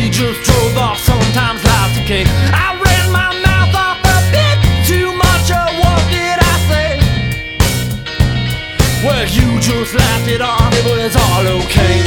just drove off, sometimes life's okay. I ran my mouth off a bit too much, or what did I say? Well, you just laughed it off, it was all okay.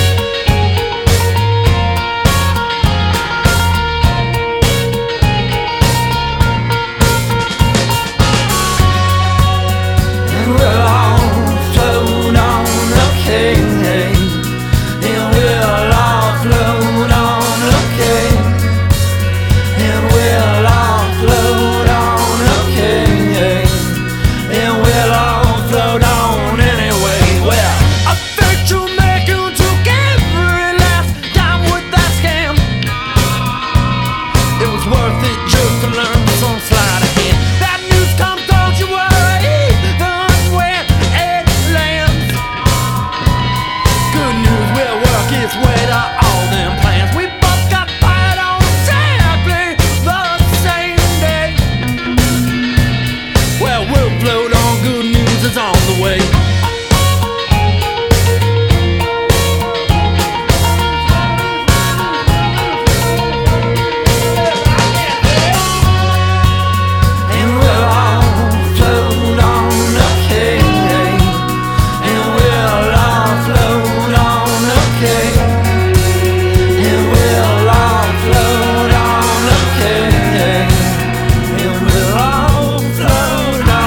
On the way. And we'll all float on the king, and we'll all float on the king, and we'll all float on the king, and we'll all float on.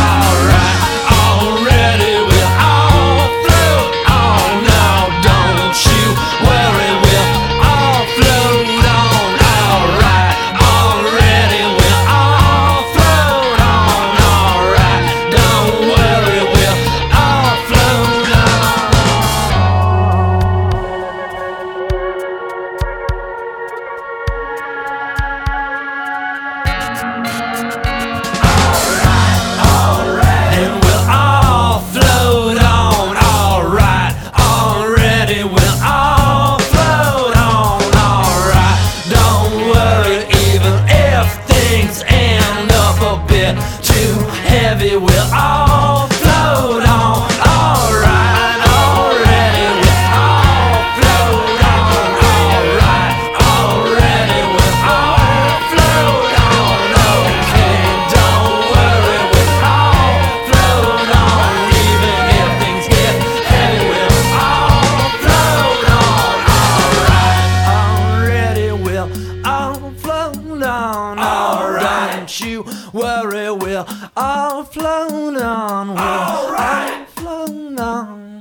Too heavy, we'll all float on. Alright, already, we'll all float on. Alright, already, we'll all float on. Okay, don't worry, we'll all float on. Even if things get heavy, we'll all float on. Alright, already, we'll all float on. Alright, don't you worry, we'll all float on. We'll all float on.